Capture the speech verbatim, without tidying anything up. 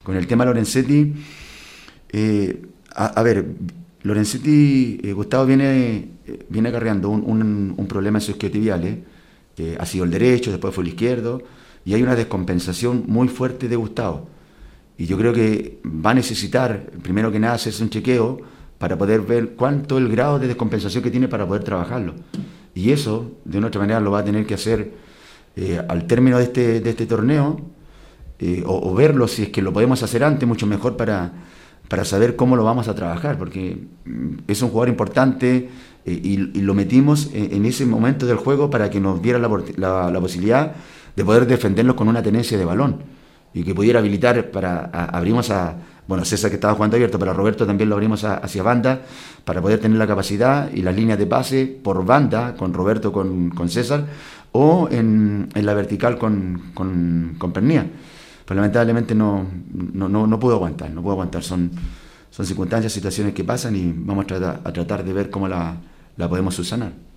con el tema Lorenzetti, eh, a, a ver, Lorenzetti, eh, Gustavo viene, eh, viene acarreando un, un, un problema en sus isquiotibiales, que ha sido el derecho, después fue el izquierdo, y hay una descompensación muy fuerte de Gustavo. Y yo creo que va a necesitar, primero que nada, hacerse un chequeo para poder ver cuánto es el grado de descompensación que tiene para poder trabajarlo. Y eso, de una otra manera, lo va a tener que hacer eh, al término de este, de este torneo, eh, o, o verlo si es que lo podemos hacer antes, mucho mejor para, para saber cómo lo vamos a trabajar, porque es un jugador importante eh, y, y lo metimos en, en ese momento del juego para que nos diera la, la, la posibilidad de poder defenderlos con una tenencia de balón y que pudiera habilitar para, a, abrimos a, bueno, César que estaba jugando abierto, pero a Roberto también lo abrimos a, hacia banda para poder tener la capacidad y las líneas de pase por banda, con Roberto, con, con César, o en, en la vertical con, con, con Pernía. Pero lamentablemente no, no, no, no puedo aguantar, no puedo aguantar, son, son circunstancias, situaciones que pasan y vamos a tratar, a tratar de ver cómo la, la podemos subsanar.